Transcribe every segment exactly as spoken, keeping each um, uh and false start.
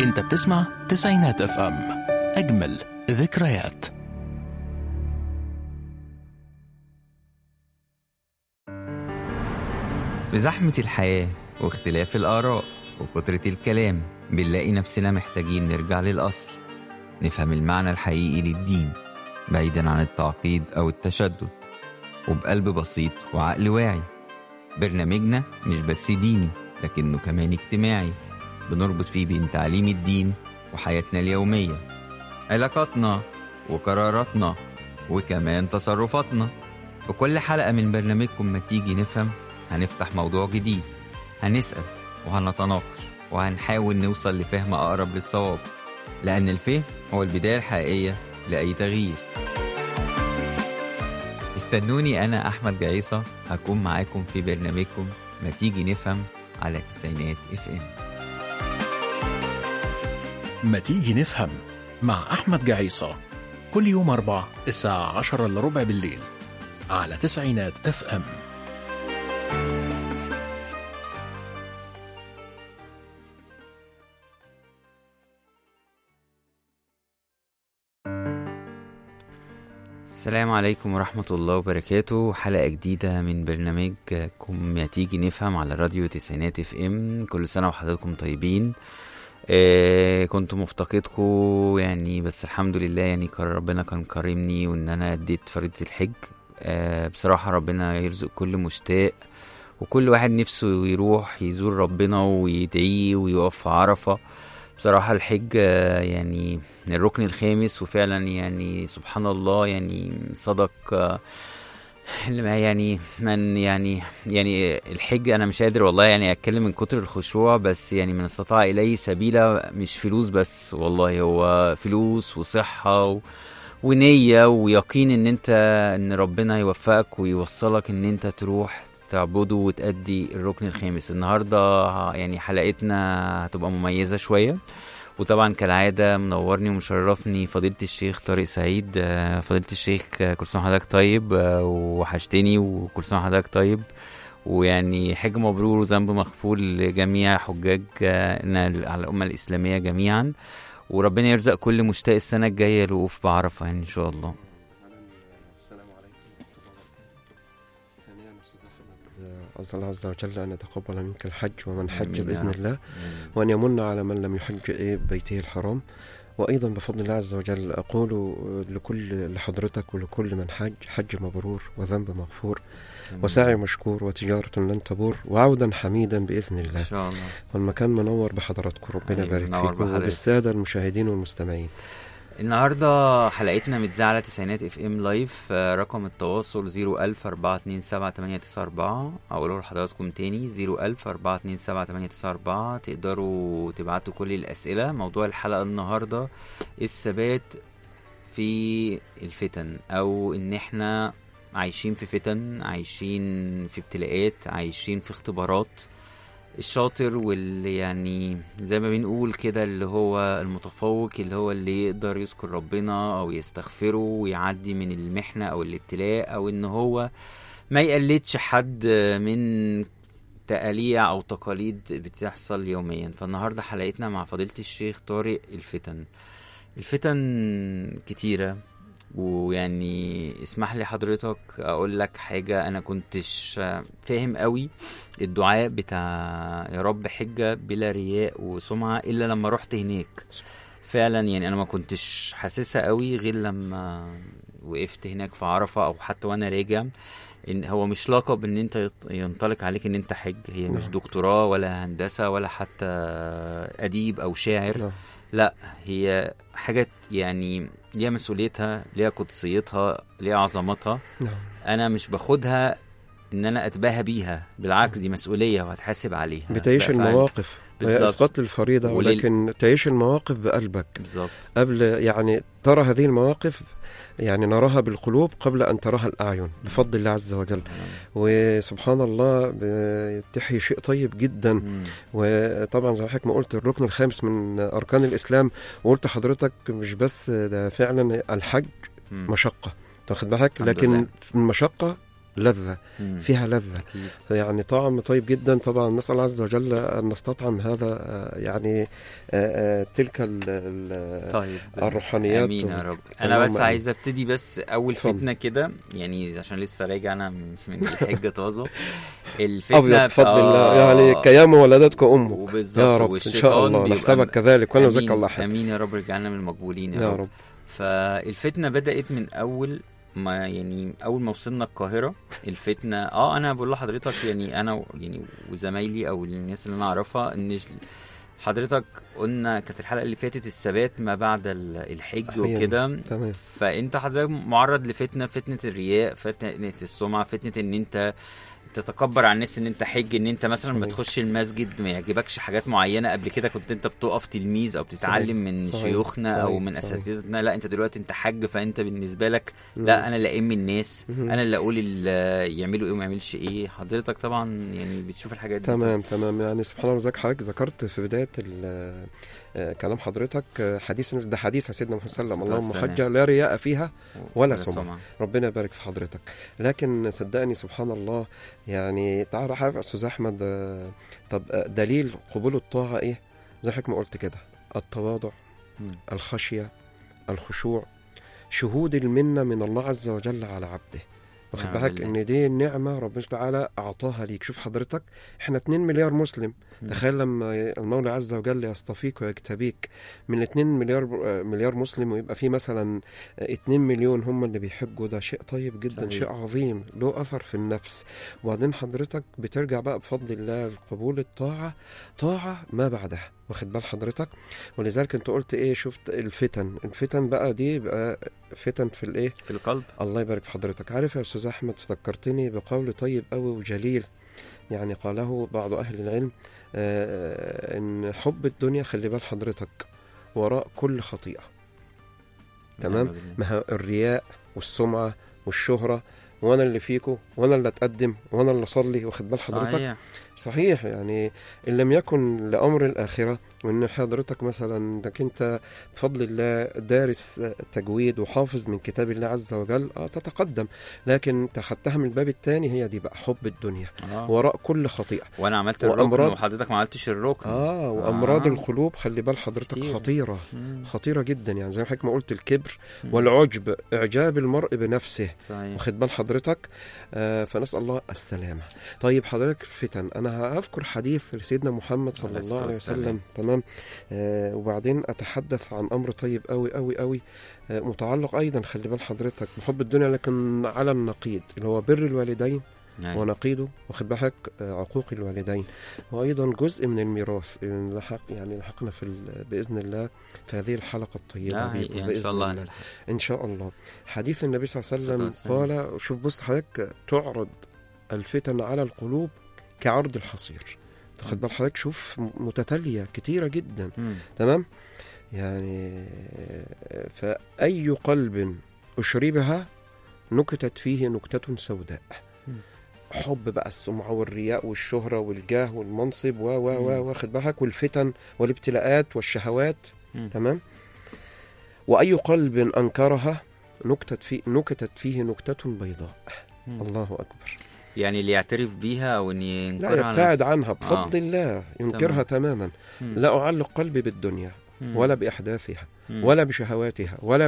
انت بتسمع تسعينات اف ام، اجمل ذكريات. في زحمة الحياة واختلاف الآراء وكترة الكلام بنلاقي نفسنا محتاجين نرجع للأصل، نفهم المعنى الحقيقي للدين بعيدا عن التعقيد أو التشدد، وبقلب بسيط وعقل واعي. برنامجنا مش بس ديني لكنه كمان اجتماعي، بنربط فيه بين تعليم الدين وحياتنا اليومية، علاقاتنا وقراراتنا وكمان تصرفاتنا. وكل حلقة من برنامجكم ما تيجي نفهم هنفتح موضوع جديد، هنسأل وهنتناقش وهنحاول نوصل لفهم أقرب للصواب، لأن الفهم هو البداية الحقيقية لأي تغيير. استنوني أنا أحمد جعيصة هكون معاكم في برنامجكم ما تيجي نفهم على تسعينات اف ام. ما تيجي نفهم مع أحمد جعيصة كل يوم أربع الساعة عشرة إلا ربع بالليل على تسعينات اف ام. السلام عليكم ورحمة الله وبركاته. حلقة جديدة من برنامجكم ما تيجي نفهم على راديو تسعينات اف ام. كل سنة وحضراتكم طيبين. آه كنت مفتقدكم يعني، بس الحمد لله يعني ربنا كان كرمني وان انا اديت فريضة الحج. آه بصراحة ربنا يرزق كل مشتاق وكل واحد نفسه يروح يزور ربنا ويدعيه ويقف في عرفة. بصراحة الحج يعني الركن الخامس، وفعلا يعني سبحان الله يعني صدق يعني من يعني يعني الحج انا مش قادر والله يعني اتكلم من كتر الخشوع، بس يعني من استطاع اليه سبيلا مش فلوس بس، والله هو فلوس وصحة و ونية ويقين ان انت ان ربنا يوفقك ويوصلك ان انت تروح تعبده وتأدي الركن الخامس. النهاردة يعني حلقتنا هتبقى مميزة شوية، وطبعا كالعادة منورني ومشرفني فضيلة الشيخ طارق سعيد. فضيلة الشيخ كل سنة وحضرتك طيب، وحشتني وكل سنة وحضرتك طيب، ويعني حج مبرور وذنب مغفور لجميع حجاجنا على الأمة الإسلامية جميعا، وربنا يرزق كل مشتاق السنة الجاية الوقوف بعرفة يعني إن شاء الله. أسأل الله عز وجل أن يتقبل منك الحج ومن حج بإذن الله، وأن يمن على من لم يحج بيته الحرام. وأيضا بفضل الله عز وجل أقول لكل لحضرتك ولكل من حج: حج مبرور وذنب مغفور وسعي مشكور وتجارة لن تبور وعودا حميدا بإذن الله إن شاء الله. والمكان منور بحضراتكم، ربنا يبارك فيكم وبالسادة المشاهدين والمستمعين. النهاردة حلقتنا متذاعة على تسعينات اف ام لايف. رقم التواصل زيرو ألف أربعة اتنين سبعة تمانية تسعة أربعة، أقوله لحضراتكم تاني زيرو ألف أربعة اتنين سبعة تمانية تسعة أربعة. تقدروا تبعتوا كل الأسئلة. موضوع الحلقة النهاردة الثبات في الفتن، أو إن احنا عايشين في فتن، عايشين في ابتلاءات، عايشين في اختبارات. الشاطر واللي يعني زي ما بنقول كده اللي هو المتفوق، اللي هو اللي يقدر يذكر ربنا او يستغفره ويعدي من المحنة او الابتلاء، او ان هو ما يقلدش حد من تقاليع او تقاليد بتحصل يوميا. فالنهاردة حلقتنا مع فضيلة الشيخ طارق الفتن. الفتن كتيرة، ويعني اسمح لي حضرتك اقول لك حاجة. انا كنتش فاهم قوي الدعاء بتاع يا رب حجة بلا رياء وسمعة الا لما رحت هناك فعلا. يعني انا ما كنتش حاسسها قوي غير لما وقفت هناك في عرفة، او حتى وانا راجع. ان هو مش لقب ان انت ينطلق عليك ان انت حج، هي مش دكتوراه ولا هندسة ولا حتى اديب او شاعر، لا هي حاجة يعني ليها مسؤوليتها، ليها قدسيتها، ليها عظمتها. انا مش باخدها ان انا اتباهى بيها، بالعكس دي مسؤولية وهتحاسب عليها. بتعيش المواقف، اسقاط الفريضة، ولكن تعيش المواقف بقلبك بالظبط قبل يعني ترى هذه المواقف، يعني نراها بالقلوب قبل أن تراها الأعين بفضل الله عز وجل. وسبحان الله بتحيي شيء طيب جدا. مم. وطبعا زي حضرتك ما قلت الركن الخامس من أركان الإسلام، وقلت حضرتك مش بس ده فعلا الحج مم. مشقة، تاخد بالك، لكن المشقة لذة، مم. فيها لذة أكيد. يعني طعم طيب جدا. طبعا نسأل الله عز وجل أن نستطعم هذا آه، يعني آه، آه، تلك ال- ال- طيب الروحانيات. امين يا رب. انا اللهم بس آمين. عايز ابتدي بس اول اتفضل. فتنه كده، يعني عشان لسه راجع انا من من الحجه طازه. الفتنه أبيض بفضل آه الله، يعني كيام ولدتك أمك يا وبالظبط، رب إن والشيطان شاء الله بيبقى نحسبك م- كذلك ولا امين نزكى الله أحد. امين يا رب، رجعنا من المقبولين يا, يا رب. رب. فالفتنه بدات من اول ما يعني اول ما وصلنا القاهره. الفتنه اه انا بقول لحضرتك يعني انا و- يعني وزمايلي او الناس اللي انا اعرفها ان حضرتك قلنا كانت الحلقه اللي فاتت الثبات ما بعد ال- الحج أحياناً. وكده. تمام. فانت حضرتك معرض لفتنه، فتنه الرياء، فتنه السمعه، فتنه ان انت تتكبر على الناس، ان انت حج، ان انت مثلا ما صحيح. تخش المسجد ما يعجبكش حاجات معينه. قبل كده كنت انت بتقف تلميذ او بتتعلم صحيح. من صحيح. شيوخنا او صحيح. من صحيح. اساتذتنا. لا انت دلوقتي انت حج، فانت بالنسبه لك مم. لا انا اللي ائم الناس، مم. انا اللي اقول ال- يعملوا ايه وما يعملش ايه. حضرتك طبعا يعني بتشوف الحاجات دي. تمام تمام. يعني سبحان الله وزاك حضرتك ذكرت في بداية ال- آه، كلام حضرتك آه، حديث ده حديث سيدنا محمد صلى الله عليه وسلم، اللهم حجة لا رياء فيها ولا سمعة. ربنا يبارك في حضرتك. لكن صدقني سبحان الله، يعني تعرف يا استاذ احمد آه، طب آه، دليل قبول الطاعة ايه؟ زي حضرتك ما قلت كده، التواضع، مم. الخشية، الخشوع، شهود المنة من الله عز وجل على عبده. واخد نعم بالك بالله. ان دي نعمة ربنا سبحانه وتعالى اعطاها ليك. شوف حضرتك احنا اتنين مليار مسلم، مم. تخيل لما المولى عز وجل يصطفيك ويجتبيك من اتنين مليار مليار مسلم، ويبقى في مثلا اتنين مليون هم اللي بيحجوا. ده شيء طيب جدا، صحيح. شيء عظيم له اثر في النفس. وبعدين حضرتك بترجع بقى بفضل الله لقبول الطاعة، طاعة ما بعدها. واخد بال حضرتك؟ ولذلك انت قلت ايه؟ شفت الفتن، الفتن بقى دي بقى فتن في الايه؟ في القلب. الله يبارك في حضرتك. عارف يا استاذ احمد، فكرتني بقول طيب قوي وجليل، يعني قاله بعض اهل العلم آه ان حب الدنيا، خلي بال حضرتك، وراء كل خطيئة. تمام؟ نعم بالله. ما هو الرياء والسمعة والشهرة، وانا اللي فيكو، وانا اللي اتقدم، وانا اللي اصلي. واخد بال حضرتك؟ صحيح. صحيح. يعني ان لم يكن لامر الاخره، وان حضرتك مثلا انك انت بفضل الله دارس تجويد وحافظ من كتاب الله عز وجل، اه تتقدم. لكن تخدتها من الباب الثاني، هي دي بقى حب الدنيا آه. وراء كل خطيئه. وانا عملت الركن وأمراض- وحضرتك ما عملتش الركن. اه وامراض آه. القلوب، خلي بال حضرتك، كتير. خطيره مم. خطيره جدا. يعني زي ما حضرتك ما قلت، الكبر مم. والعجب، اعجاب المرء بنفسه. صحيح. واخد بال حضرتك؟ آه فنسأل الله السلامة. طيب حضرتك فتن، أنا هذكر حديث لسيدنا محمد صلى عليه الله عليه الصلاة وسلم. تمام. آه وبعدين أتحدث عن أمر طيب قوي قوي قوي آه متعلق أيضا، خلي بال حضرتك، بحب الدنيا لكن على النقيض، اللي هو بر الوالدين نعم. ونقيضه. واخد بالك؟ آه عقوق الوالدين، وأيضا جزء من الميراث اللي لحق يعني لحقنا في ال- بإذن الله في هذه الحلقة الطيبة لا بيكم هي ان بإذن شاء الله الله. هنلحق. إن شاء الله. حديث النبي صلى الله عليه صلى الله وسلم عليه قال، شوف بص حضرتك، تعرض الفتن على القلوب كعرض الحصير. تاخد بال حضرتك؟ شوف متتالية كتيرة جدا. مم. تمام. يعني فأي قلب أشربها نكتت فيه نكتة سوداء. مم. حب بقى السمعة والرياء والشهرة والجاه والمنصب و و و مم. واخد بالك، والفتن والابتلاءات والشهوات. مم. تمام. وأي قلب أنكرها نكتت فيه نكتت فيه نكتة بيضاء. مم. الله أكبر. يعني اللي يعترف بيها او ان لا ينكرها على يبتعد نفسه. عنها بفضل آه. الله، ينكرها تماما. مم. لا أعلق قلبي بالدنيا مم. ولا بأحداثها مم. ولا بشهواتها ولا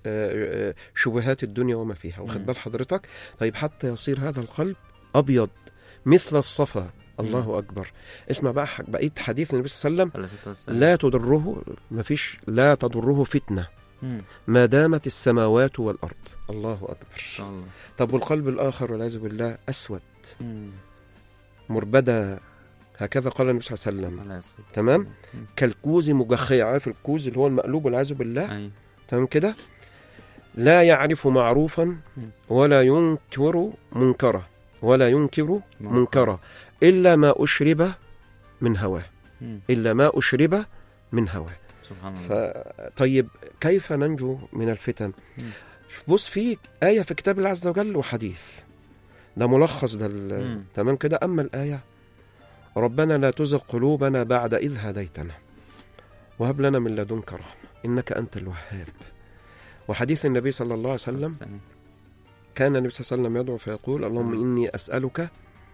بشبهات الدنيا وما فيها. واخد مم. بال حضرتك؟ طيب حتى يصير هذا القلب أبيض مثل الصفا. الله أكبر. اسمع بقى بقية حديث النبي صلى الله عليه وسلم، عليه الصلاة والسلام. لا تضره، مفيش لا تضره فتنة مم. ما دامت السماوات والأرض. الله ان أكبر. شاء الله. طب والقلب الآخر والعياذ بالله أسود مم. مربدة، هكذا قال النبي صلى الله عليه وسلم، عليه الصلاة تمام؟ والسلام. كالكوز مجخية. عارف الكوز اللي هو المقلوب والعياذ بالله؟ مم. أي. تمام كده. لا يعرف معروفا مم. ولا ينكر منكرا ولا ينكر منكر. منكرا إلا ما أشرب من هواه، مم. إلا ما أشرب من هواه. سبحان الله. فطيب كيف ننجو من الفتن؟ مم. بص، في آية في كتاب الله عز وجل وحديث، ده ملخص ده ال- مم. تمام كده. أما الآية، ربنا لا تزغ قلوبنا بعد إذ هديتنا وهب لنا من لدنك رحمة إنك أنت الوهاب. وحديث النبي صلى الله عليه وسلم، كان النبي صلى الله عليه وسلم يدعو فيقول اللهم إني أسألك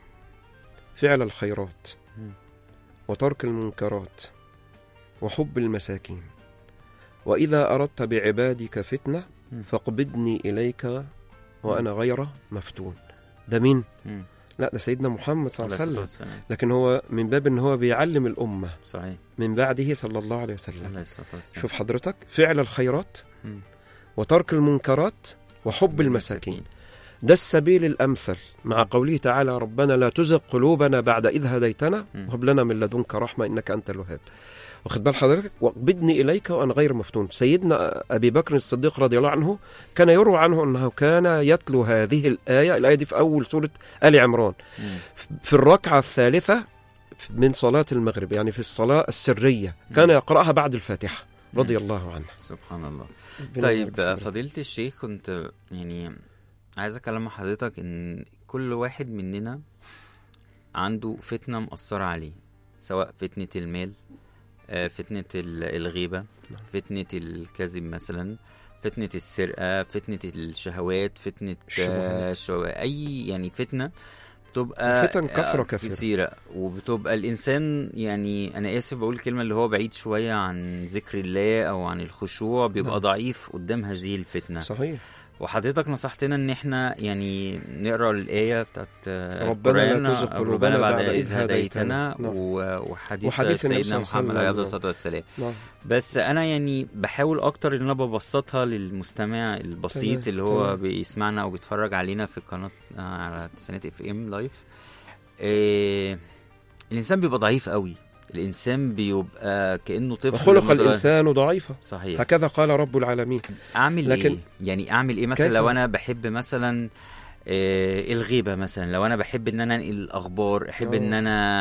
فعل الخيرات وترك المنكرات وحب المساكين، وإذا أردت بعبادك فتنة فاقبضني إليك وأنا غير مفتون. ده مين؟ لا ده سيدنا محمد صلى الله عليه وسلم، لكن هو من باب ان هو بيعلم الأمة صحيح من بعده صلى الله عليه وسلم. شوف حضرتك، فعل الخيرات م. وترك المنكرات وحب المساكين، ده السبيل الأمثل مع قوله تعالى ربنا لا تزغ قلوبنا بعد إذ هديتنا وهب لنا من لدنك رحمة إنك أنت الوهاب. واخد بال حضرتك، واقبضني إليك وأنا غير مفتون. سيدنا أبي بكر الصديق رضي الله عنه كان يروى عنه أنه كان يتلو هذه الآية الآية دي في أول سورة آل عمران في الركعة الثالثة من صلاة المغرب، يعني في الصلاة السرية كان يقرأها بعد الفاتحة رضي الله عنه. سبحان الله. طيب فضيلة الشيخ، كنت يعني عايز أكلم حضرتك إن كل واحد مننا عنده فتنة مؤثرة عليه، سواء فتنة المال، فتنة الغيبة، فتنة الكذب مثلا، فتنة السرقة، فتنة الشهوات، فتنة شو... أي يعني فتنة بتبقى فتن كثرة كثيرة، وبتبقى الإنسان يعني أنا آسف بقول الكلمة اللي هو بعيد شوية عن ذكر الله أو عن الخشوع بيبقى نعم. ضعيف قدام هذه الفتنة. صحيح. وحضرتك نصحتنا ان احنا يعني نقرأ الآية بتاعت ربنا لا تزغ قلوبنا بعد إذ هديتنا وحديث سيدنا محمد عليه الصلاة والسلام. بس انا يعني بحاول اكتر ان انا ببسطها للمستمع البسيط اللي هو تمام. بيسمعنا او بيتفرج علينا في القناة على تسعينات اف ام لايف. إيه الانسان بيبقى ضعيف قوي، الإنسان بيبقى كأنه طفل، خلق الإنسان ضعيفا. صحيح. هكذا قال رب العالمين. أعمل لكن إيه؟ يعني أعمل إيه مثلا لو أنا بحب مثلا إيه الغيبة مثلا، لو أنا بحب إن أنا أنقل الأخبار، أحب أوه. إن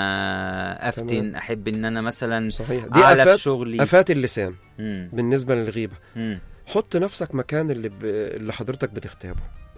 أنا أفتن تمام. أحب إن أنا مثلا صحيح. دي أعلى أفات في شغلي، أفات اللسان مم. بالنسبة للغيبة. مم. حط نفسك مكان اللي, ب... اللي حضرتك بتغتابه،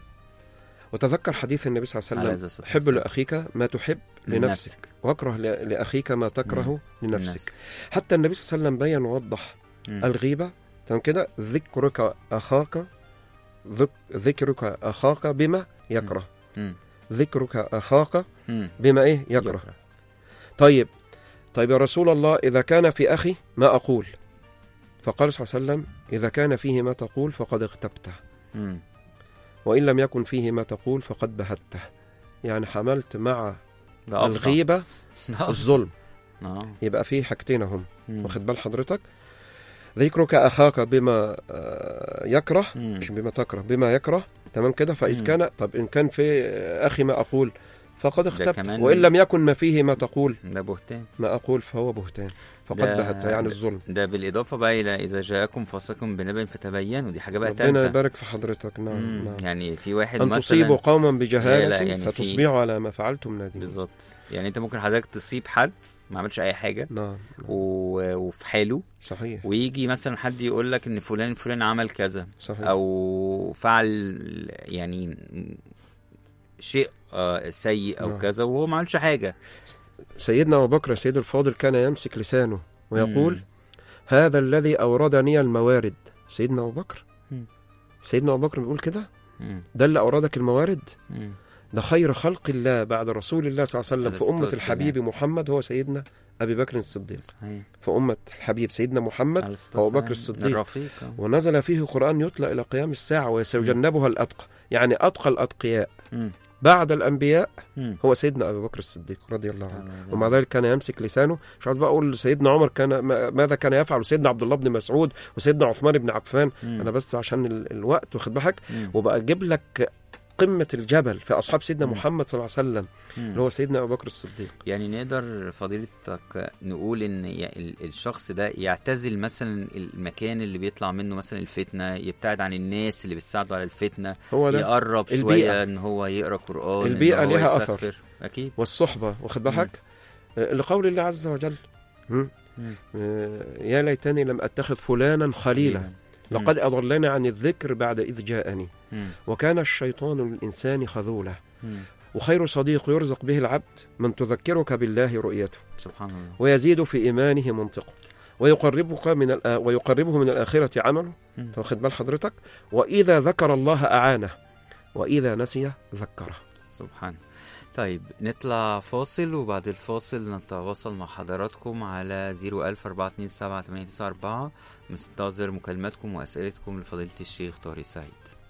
وتذكر حديث النبي صلى الله عليه وسلم حب لأخيك ما تحب لنفسك واكره لأخيك ما تكره مم. لنفسك. النفس. حتى النبي صلى الله عليه وسلم بيّن ووضح مم. الغيبة تمام كده، ذكرك أخاك ذك... ذكرك أخاك بما يكره مم. ذكرك أخاك مم. بما إيه يكره. يكره. طيب طيب يا رسول الله، إذا كان في أخي ما أقول، فقال صلى الله عليه وسلم إذا كان فيه ما تقول فقد اغتبته، مم. وإن لم يكن فيه ما تقول فقد بهته. يعني حملت مع الغيبة الظلم. يبقى فيه حاجتين هم، واخد بال حضرتك، ذكرك أخاك بما يكره مم. مش بما تكره، بما يكره تمام كده. فإذا كان طب إن كان في أخي ما أقول فقد اختبت، وإن لم يكن ما فيه ما تقول ده بهتان، ما أقول فهو بهتان فقد بهت، يعني الظلم. ده بالإضافة بقى إلى إذا جاءكم فاسق بنبأ فتبينوا، دي حاجة بقى تالتة. ربنا يبارك في حضرتك. نعم, نعم. يعني في واحد أن مثلا تصيبوا قوما بجهالة يعني فتصبحوا على ما فعلتم نادمين. بالظبط. يعني أنت ممكن حضرتك تصيب حد ما عملش أي حاجة، نعم. نعم. و... وفي حاله صحيح، ويجي مثلا حد يقول لك إن فلان فلان عمل كذا، صحيح. أو فعل يعني شيء سيء أو نعم. كذا وهو ما عملش حاجة. سيدنا أبو بكر سيد الفاضل كان يمسك لسانه ويقول مم. هذا الذي أوردني الموارد. سيدنا أبو بكر مم. سيدنا أبو بكر بيقول كده، ده اللي أوردك الموارد، مم. ده خير خلق الله بعد رسول الله صلى الله عليه وسلم في أمة الحبيب محمد هو سيدنا أبي بكر الصديق. في أمة الحبيب سيدنا محمد أبو بكر الصديق، ونزل فيه قرآن يتلى إلى قيام الساعة ويسيجنبها الأتقى، يعني أتقى الأتقياء مم. بعد الأنبياء مم. هو سيدنا أبي بكر الصديق رضي الله عنه. ومع ذلك كان يمسك لسانه. مش عايز بقى أقول سيدنا عمر كان ماذا كان يفعل، سيدنا عبد الله بن مسعود وسيدنا عثمان بن عفان. مم. أنا بس عشان الوقت واخد بالك، وبقى أجيب لك قمة الجبل في أصحاب سيدنا محمد صلى الله عليه وسلم اللي هو سيدنا أبو بكر الصديق. يعني نقدر فضيلتك نقول إن الشخص ده يعتزل مثلا المكان اللي بيطلع منه مثلا الفتنة، يبتعد عن الناس اللي بتساعده على الفتنة، يقرب شوية البيئة. إن هو يقرأ قرآن، البيئة لها أثر أكيد، والصحبة واخد بالك، لقول الله عز وجل يا ليتني لم أتخذ فلانا خليلا لقد أضلني عن الذكر بعد إذ جاءني وكان الشيطان للإنسان خذولا. وخير صديق يرزق به العبد من تذكرك بالله رؤيته سبحان الله، ويزيد في إيمانه منطقه، ويقربك من ويقربه من الآخرة عمله. واخد بال حضرتك، وإذا ذكر الله أعانه، وإذا نسي ذكره. سبحان. طيب نطلع فاصل، وبعد الفاصل نتواصل مع حضراتكم على زيرو ألف أربعة اتنين سبعة تمانية تسعة أربعة. مستنتظر مكالماتكم وأسئلتكم لفضيلة الشيخ طارق سعيد.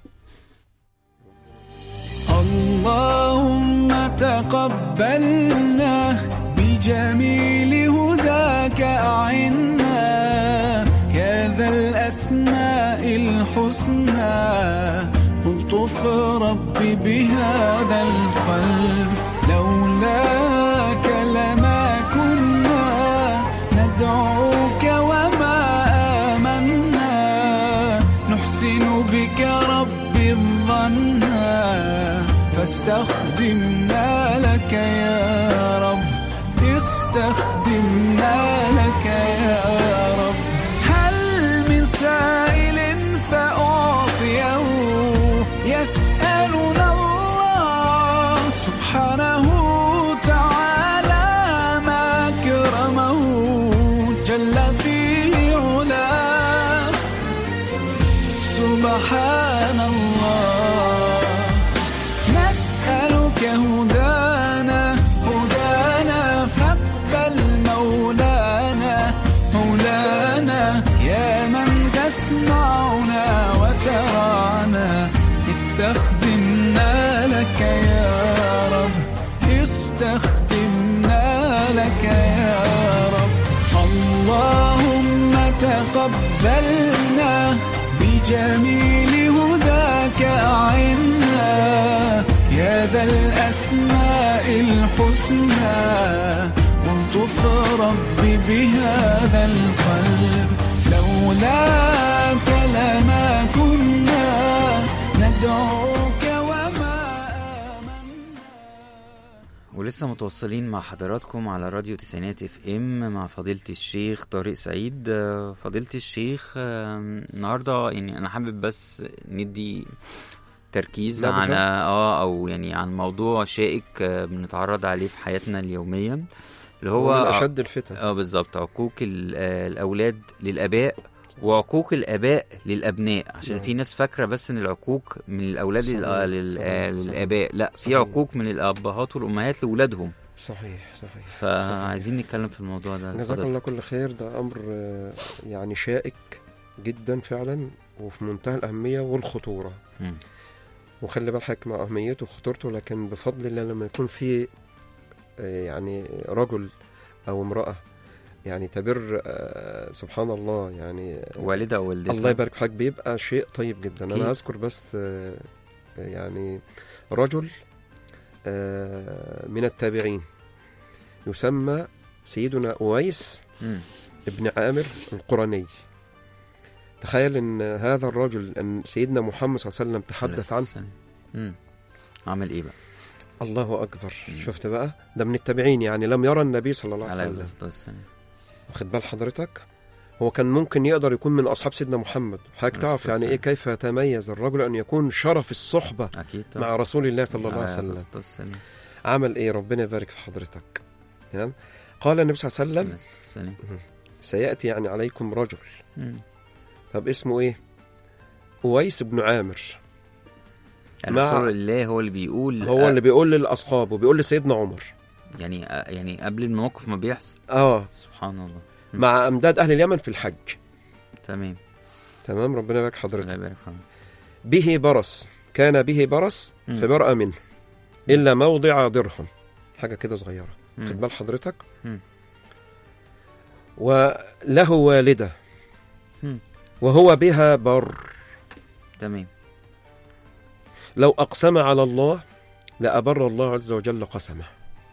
اللهم تقبلنا بجميل هداك أعنا يا ذا الأسماء الحسنى الطف ربي بهذا القلب لولاك لما كنا ندعوك وما آمنا نحسن بك ربي الظنا فاستخدمنا لك يا رب استخدمنا لك يا رب. هل من سائل فأعطيه يسألنا الله سبحانه تعالى ما كرمه جل في علاه سبحان الله. نسألك هدانا هدانا فاقبل مولانا مولانا يا من تسمعنا وترانا استخدمنا لك يا رب استخدمنا لك يا رب. اللهم تقبلنا بجميل هداك أعنا يا ذا الأسماء الحسنى والطف ربي بهذا القلب لولاك لما كنا ندعوك وما آمنا. ولسه متواصلين مع حضراتكم على راديو تسعينات اف ام مع فضيلة الشيخ طارق سعيد. فضيلة الشيخ النهارده يعني انا حابب بس ندي تركيز عن اه او يعني عن موضوع شائك بنتعرض عليه في حياتنا اليوميه اللي هو اشد الفتن. اه بالظبط، عقوق الاولاد للاباء وعقوق الاباء للابناء، عشان في ناس فاكره بس ان العقوق من الاولاد للاباء، لا في عقوق من الابهات والامهات لاولادهم. صحيح صحيح. فعايزين نتكلم في الموضوع ده. جزاك الله كل خير. ده امر يعني شائك جدا فعلا وفي منتهى الاهميه والخطوره. م. وخلي بالك مع أهميته وخطورته، لكن بفضل الله لما يكون في يعني رجل أو امرأة يعني تبر سبحان الله يعني والدة أو والدتها الله يبارك فيك بيبقى شيء طيب جدا. كي. أنا أذكر بس يعني رجل من التابعين يسمى سيدنا أويس م. ابن عامر القرني. تخيل ان هذا الرجل ان سيدنا محمد صلى الله عليه وسلم تحدث عنه. امم عمل ايه بقى؟ الله اكبر. مم. شفت بقى ده من التابعين يعني لم يرى النبي صلى الله عليه وسلم. واخد بال حضرتك؟ هو كان ممكن يقدر يكون من اصحاب سيدنا محمد. حضرتك تعرف يعني ايه كيف يتميز الرجل ان يكون شرف الصحبه مع رسول الله صلى الله عليه وسلم. عمل ايه؟ ربنا يبارك في حضرتك. تمام. قال النبي صلى الله عليه وسلم سياتي يعني عليكم رجل. مم. طب اسمه ايه؟ أويس بن عامر. يعني رسول الله هو اللي بيقول هو اللي بيقول للأصحاب وبيقول لسيدنا عمر يعني يعني قبل الموقف ما بيحصل. اه سبحان الله. مع أمداد أهل اليمن في الحج. تمام تمام. ربنا يبارك حضرتك. ربنا يبارك حضرتك. به برص، كان به برص فبرأ منه إلا موضع درهم، حاجة كده صغيرة. خد بال حضرتك. م. وله والدة م. وهو بها بر. تمام. لو أقسم على الله لأبر الله عز وجل قسمه.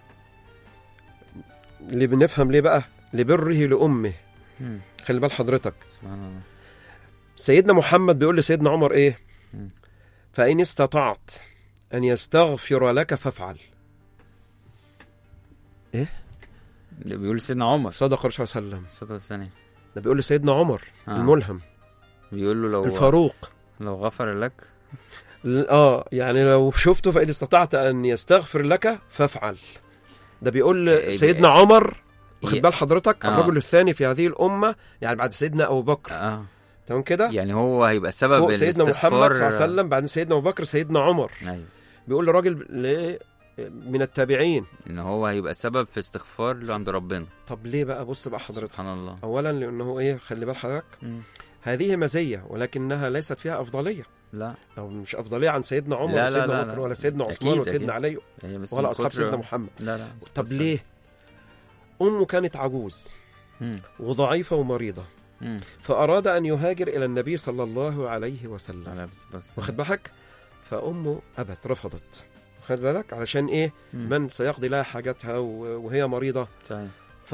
اللي بنفهم ليه بقى؟ لبره لأمه. م. خلي بال حضرتك. سبحان الله. سيدنا محمد بيقول لسيدنا عمر إيه؟ م. فإن استطعت أن يستغفر لك فافعل. إيه؟ ده بيقول لسيدنا عمر. صدق الرسول صلى الله عليه وسلم. صدق السنة. ده بيقول لسيدنا عمر آه. الملهم. بيقول له لو الفاروق لو غفر لك اه يعني لو شفته فإن استطعت أن يستغفر لك فافعل. ده بيقول سيدنا عمر. واخد بال حضرتك. آه. الرجل الثاني في هذه الأمة يعني بعد سيدنا أبو بكر. آه. تمام كده. يعني هو هيبقى سبب فوق سيدنا محمد صلى الله عليه الاستغفار. وسلم، بعدين سيدنا ابو بكر، سيدنا عمر. ايوه بيقول لراجل ل- من التابعين، ان هو هيبقى سبب في استغفار له عند ربنا. طب ليه بقى؟ بص بقى حضرتك، سبحان الله. اولا لانه ايه، خلي بال حضرتك، مم. هذه مزيه ولكنها ليست فيها افضليه، لا او مش افضليه عن سيدنا عمر لا ولا لا سيدنا لا بكر لا. ولا سيدنا عثمان أكيد ولا سيدنا أكيد. علي هي بس ولا من اصحاب كتر- سيدنا محمد. لا لا. طب ليه؟ امه كانت عجوز مم. وضعيفه ومريضه، مم. فاراد ان يهاجر الى النبي صلى الله عليه وسلم، على الصلاة والسلام. واخد بالك؟ فامه ابت، رفضت، واخد بالك؟ علشان ايه؟ مم. من سيقضي لها حاجتها و- وهي مريضه. صحيح.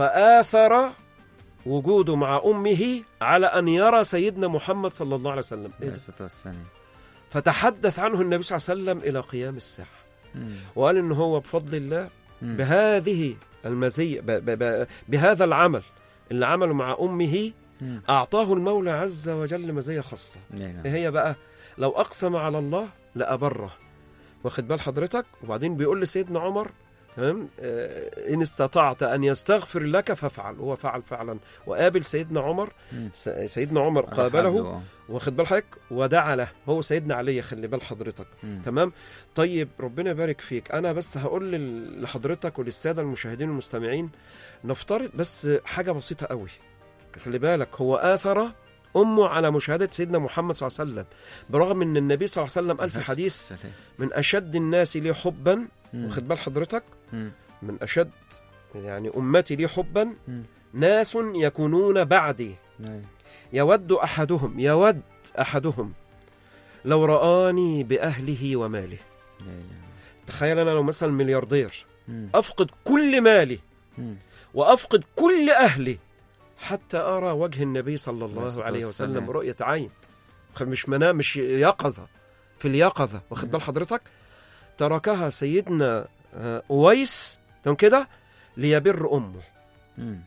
فآثر وجوده مع امه على ان يرى سيدنا محمد صلى الله عليه وسلم. إيه عليه ده؟ الصلاة والسلام. فتحدث عنه النبي صلى الله عليه وسلم الى قيام الساعه، مم. وقال ان هو بفضل الله مم. بهذه المزيه ب ب ب بهذا العمل اللي عمله مع امه مم. اعطاه المولى عز وجل مزيه خاصه. لا لا. ايه هي بقى؟ لو اقسم على الله لابره، واخد بال حضرتك؟ وبعدين بيقول لسيدنا عمر، تمام، آه، ان استطعت ان يستغفر لك فافعل. هو فعل فعلا، وقابل سيدنا عمر. مم. س- سيدنا عمر راح قابله، قبله. واخد بال حضرتك، ودعا له. هو سيدنا علي، خلي بال حضرتك، مم. تمام. طيب ربنا يبارك فيك. انا بس هقول لل- لحضرتك وللساده المشاهدين والمستمعين، نفترض بس حاجه بسيطه قوي. خلي بالك، هو آثر امه على مشاهده سيدنا محمد صلى الله عليه وسلم، برغم ان النبي صلى الله عليه وسلم قال في بس حديث السلام. من اشد الناس لي حبا، مم. واخد بال حضرتك، مم. من اشد يعني امتي لي حبا مم. ناس يكونون بعدي، أيوة. يود احدهم يود احدهم لو رآني باهله وماله. لا لا. تخيل انا لو مثلا ملياردير، مم. افقد كل مالي مم. وافقد كل اهلي حتى ارى وجه النبي صلى الله الصلاة عليه وسلم والسلام. رؤيه عين، مش منام، مش يقظه، في اليقظه، واخد بال حضرتك. تركها سيدنا آه، اويس، تمام كده، ليبر امه. مم.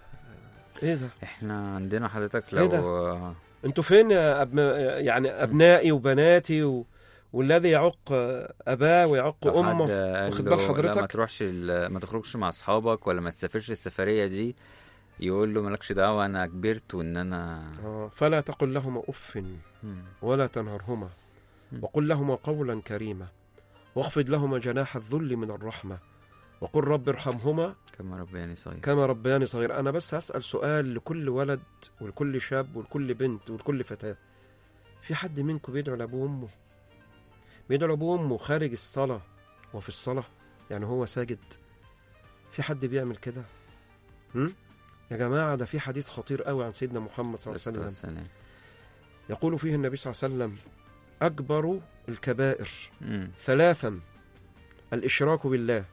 ايه ده؟ احنا عندنا حضرتك إيه لو ده؟ انتوا فين يا أبن... يعني ابنائي وبناتي و... والذي يعق اباه ويعق لو حد امه، قال واخد له بال لا ما حضرتك؟ تروحش ال- ما تخرجش مع اصحابك ولا ما تسافرش السفريه دي، يقول له مالكش دعوه انا كبرت وان انا آه، فلا تقل لهما اف مم. ولا تنهرهما مم. وقل لهما قولا كريما واخفض لهما جناح الذل من الرحمه وقل رب ارحمهما كما ربياني صغير. كما ربياني صغير. انا بس هسأل سؤال لكل ولد ولكل شاب ولكل بنت ولكل فتاه، في حد منكم بيدعو لابوه وامه؟ بيدعو لابوه وامه خارج الصلاه وفي الصلاه، يعني هو ساجد؟ في حد بيعمل كده؟ هم؟ يا جماعه، ده في حديث خطير قوي عن سيدنا محمد صلى الله عليه وسلم، السلام. يقول فيه النبي صلى الله عليه وسلم: اكبر الكبائر مم. ثلاثا: الاشراك بالله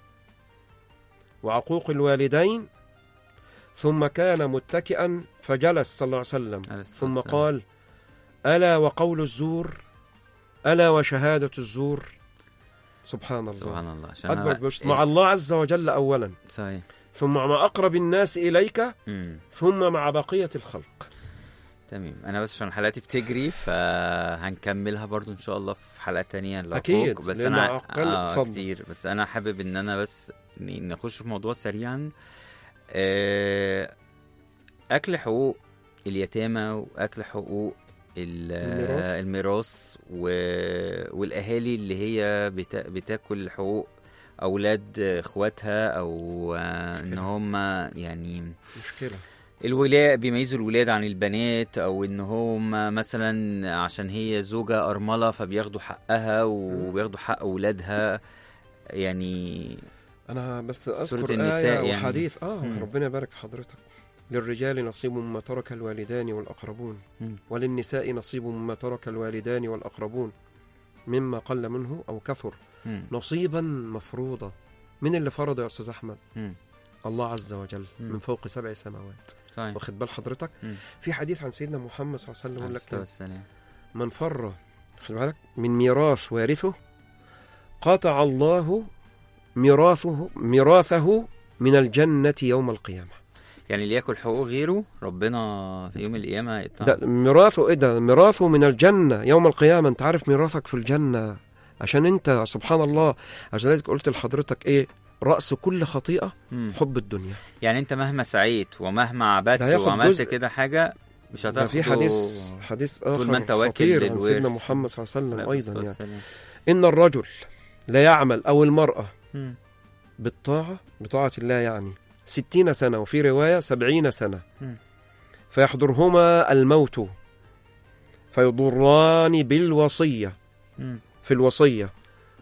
وعقوق الوالدين، ثم كان متكئا فجلس صلى الله عليه وسلم عليه الصلاة ثم والسلام. قال: ألا وقول الزور، ألا وشهادة الزور. سبحان الله، سبحان الله. عشان أكبر أنا- بشت مع الله عز وجل أولا، صحيح. ثم مع أقرب الناس إليك، مم. ثم مع بقية الخلق. تمام. انا بس عشان حلقاتي بتجري فهنكملها برضو ان شاء الله في حلقة تانية العقوق. أكيد، بس لأن انا عقل- آه اتفضل. كتير، بس انا حابب ان انا بس ن- نخش في موضوع سريعا. آه، اكل حقوق اليتامى واكل حقوق ال- الميراث. الميراث و- والاهالي اللي هي بتا- بتاكل حقوق اولاد اخواتها، او آه، ان هم يعني مشكلة. الولاد بيميزوا الولاد عن البنات، او ان هم مثلا عشان هي زوجة ارملة فبياخدوا حقها وبياخدوا حق اولادها. يعني أنا بس سورة أذكر النساء آية يعني. وحديث آه مم. ربنا يبارك في حضرتك: للرجال نصيب مما ترك الوالدان والأقربون، مم. وللنساء نصيب مما ترك الوالدان والأقربون مما قل منه أو كثر، مم. نصيبا مفروضا. من اللي فرض يا أستاذ أحمد؟ مم. الله عز وجل مم. من فوق سبع سماوات، صحيح. واخد بال حضرتك؟ مم. في حديث عن سيدنا محمد صلى الله عليه وسلم عليه يقول الصلاة لك: والسلام. من فر، خلي بالك، من ميراث وارثه قطع الله ميراثه ميراثه من الجنة يوم القيامة. يعني اللي ياكل حقوق غيره ربنا في يوم القيامة ده يقطع. ميراثه ايه؟ ده ميراثه من الجنة يوم القيامة. انت عارف ميراثك في الجنة، عشان انت سبحان الله، عشان لازم قلت لحضرتك ايه؟ رأس كل خطيئة مم. حب الدنيا. يعني انت مهما سعيت ومهما عبدت ده هياخد وعملت جزء. كده حاجة مش هتاخده في حديث حديث آخر طول ما انت واكل خطير عن سيدنا للورث. محمد صلى الله عليه وسلم أيضا يعني يعني. إن الرجل لا يعمل أو المرأة مم. بالطاعة بطاعة الله يعني ستين سنة وفي رواية سبعين سنة مم. فيحضرهما الموت فيضران بالوصية مم. في الوصية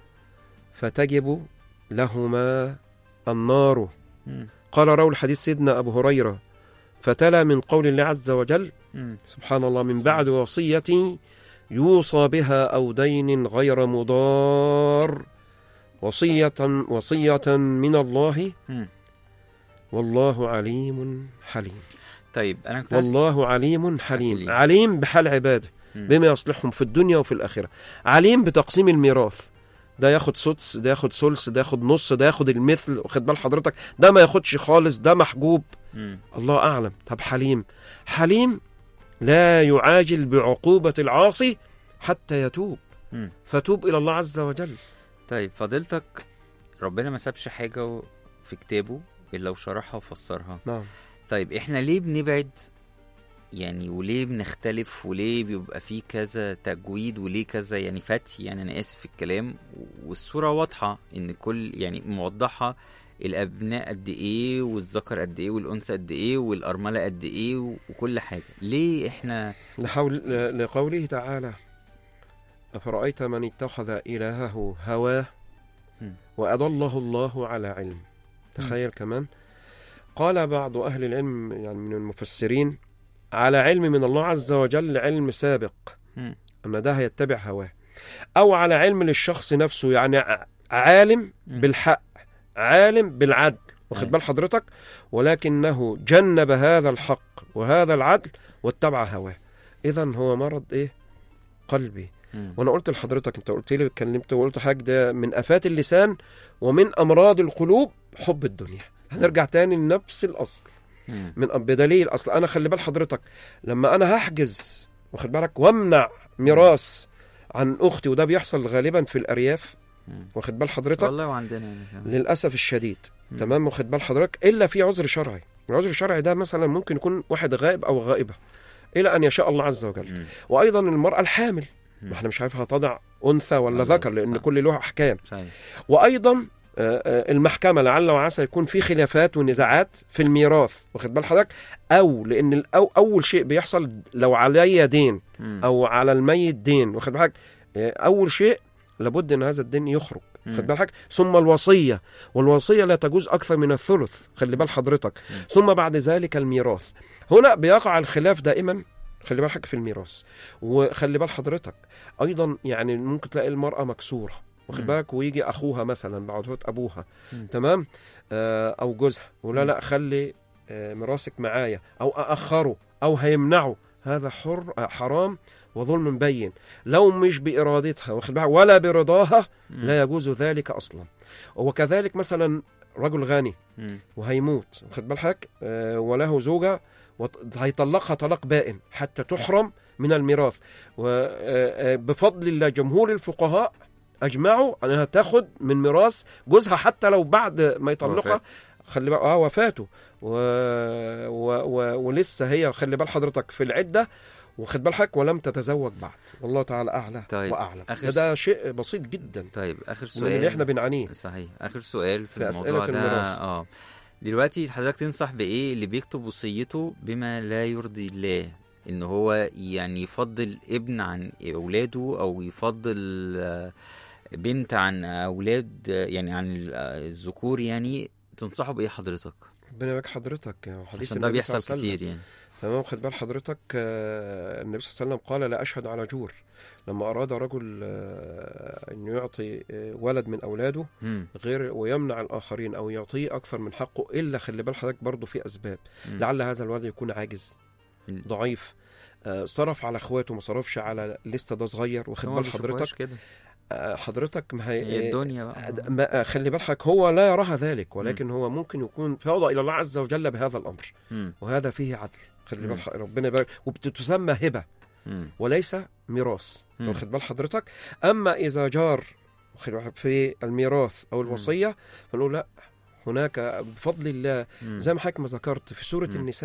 فتجب لهما النار. مم. قال راوي الحديث سيدنا أبو هريرة فتلا من قول الله عز وجل مم. سبحان الله من بعد وصية يوصى بها أو دين غير مضار وصية وصية من الله مم. والله عليم حليم. طيب انا كنت عايز- والله عليم حليم. حليم. عليم بحال عباده مم. بما يصلحهم في الدنيا وفي الآخرة. عليم بتقسيم الميراث، ده ياخد سدس، ده ياخد ثلث، ده ياخد نص، ده ياخد المثل، واخد بال حضرتك، ده ما ياخدش خالص، ده محجوب، مم. الله أعلم. طب حليم، حليم لا يعاجل بعقوبة العاصي حتى يتوب، مم. فتوب إلى الله عز وجل. طيب فضيلتك، ربنا ما سابش حاجة في كتابه إلا وشرحها وفسرها. نعم. طيب إحنا ليه بنبعد يعني، وليه بنختلف، وليه بيبقى فيه كذا تجويد وليه كذا يعني فتي، يعني أنا آسف في الكلام، والصورة واضحة إن كل يعني موضحة الأبناء قد إيه والذكر قد إيه والأنثى قد إيه والأرملة قد إيه وكل حاجة. ليه إحنا لحول لقوله تعالى أفرأيت من اتخذ إلهه هواه م. وأضله الله على علم. تخيل كمان قال بعض أهل العلم يعني من المفسرين على علم من الله عز وجل، علم سابق م. أن ده هيتبع هواه، أو على علم للشخص نفسه يعني عالم م. بالحق، عالم بالعدل، واخد أي. بال حضرتك، ولكنه جنب هذا الحق وهذا العدل واتبع هواه. إذن هو مرض إيه؟ قلبي. م. وانا قلت لحضرتك، انت قلت لي اتكلمت وقلت حاجه، ده من افات اللسان ومن امراض القلوب حب الدنيا. هنرجع تاني لنفس الاصل م. من بدليل اصل. انا خلي بال حضرتك لما انا هحجز واخد بالك وامنع ميراث عن اختي، وده بيحصل غالبا في الارياف م. واخد بال حضرتك والله وعندنا يعني كمان. للاسف الشديد. م. تمام، واخد بال حضرتك، الا في عذر شرعي. العذر الشرعي ده مثلا ممكن يكون واحد غائب او غائبه الى ان يشاء الله عز وجل. م. وايضا المراه الحامل، م. ما احنا مش عارف هتضع انثى ولا والله ذكر، لان صح. كل له احكام. صحيح. وايضا آه، آه، المحكمه لعل وعسى يكون في خلافات ونزاعات في الميراث، واخد بال حضرتك، او لان الأو اول شيء بيحصل لو عليا دين م. او على الميت دين، واخد بالك، آه، اول شيء لابد ان هذا الدين يخرج، م. واخد بالك، ثم الوصيه، والوصيه لا تجوز اكثر من الثلث، خلي بال حضرتك، م. ثم بعد ذلك الميراث. هنا بيقع الخلاف دائما، خلي بالك في الميراث. وخلي بال حضرتك ايضا يعني ممكن تلاقي المراه مكسوره، واخد م. بالك، ويجي اخوها مثلا بعد موت ابوها، م. تمام، آه او جوزها، ولا م. لا خلي آه ميراثك معايا، او ااخره، او هيمنعه. هذا حر آه حرام وظلم بين، لو مش بارادتها واخد بالك ولا برضاها م. لا يجوز ذلك اصلا. وكذلك مثلا رجل غني م. وهيموت، واخد بالك، آه وله زوجه وهيطلقها طلاق بائن حتى تحرم من الميراث. وبفضل الله جمهور الفقهاء أجمعوا أنها تاخد من ميراث جوزها حتى لو بعد ما يطلقها. وفاة. خلي بقى اه وفاته و... و... و... ولسه هي خلي بال حضرتك في العدة، وخد بالك ولم تتزوج بعد، والله تعالى أعلى طيب. وأعلم. آخر ده شيء بسيط جدا طيب آخر من سؤال اللي احنا بنعانيه صحيح. آخر سؤال في, في الموضوع أسئلة ده الميراث. اه دلوقتي حضرتك تنصح بإيه اللي بيكتب وصيته بما لا يرضي الله، إن هو يعني يفضل ابن عن أولاده أو يفضل آه، بنت عن أولاد، آه، يعني عن ال- آه، الذكور، يعني تنصحه بإيه حضرتك؟ ربنا يبارك حضرتك. حديث عشان ده النبي صلى بيحصل الله عليه وسلم. كتير يعني. تمام، خد بال حضرتك، آه، النبي صلى الله عليه وسلم قال لا أشهد على جور. لما أراد رجل آه، أن يعطي آه، ولد من أولاده مم. غير ويمنع الآخرين أو يعطيه أكثر من حقه، إلا خلي بال حضرتك برضه في أسباب. مم. لعل هذا الولد يكون عاجز مم. ضعيف، آه، صرف على اخواته ما صرفش على لسه ده صغير، واخد هو بال ما بيشوفوهاش حضرتك، كده، آه، حضرتك ما هي هي الدنيا بقى. آه، ما- خلي بالك هو لا يراها ذلك، ولكن هو ممكن يكون فوضى إلى الله عز وجل بهذا الأمر، مم. وهذا فيه عدل. خلي مم. بالك ربنا يبارك، وبتسمى هبة مم. وليس ميراث، مم. واخد بال حضرتك. أما إذا جار واخد بالك في الميراث أو الوصية فنقول لا، هناك بفضل الله مم. زي ما حضرتك ما ذكرت في سورة مم. النساء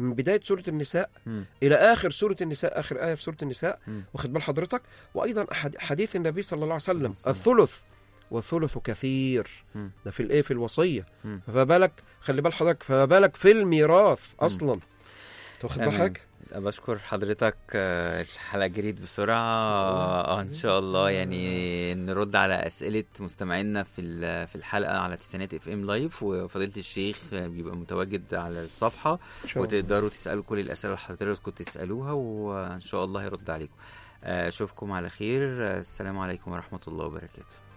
من بداية سورة النساء مم. إلى آخر سورة النساء، آخر آية في سورة النساء. مم. واخد بال حضرتك؟ وأيضا أحد حديث النبي صلى الله عليه وسلم صلى الله الثلث، والثلث كثير. مم. ده في الإيه، في الوصية. مم. فما بالك، خلي بال حضرتك، فما بالك في الميراث أصلا. واخد بال تمام. حضرتك؟ بشكر حضرتك. آه، الحلقة جريت بسرعة. آه إن شاء الله يعني نرد على أسئلة مستمعينا في ال- في الحلقة على تسعينات اف ام لايف، وفضيلة الشيخ بيبقى متواجد على الصفحة، إن شاء الله. وتقدروا تسألوا كل الأسئلة اللي حضرتكم تسألوها، وإن شاء الله يرد عليكم. آه، أشوفكم على خير. آه، السلام عليكم ورحمة الله وبركاته.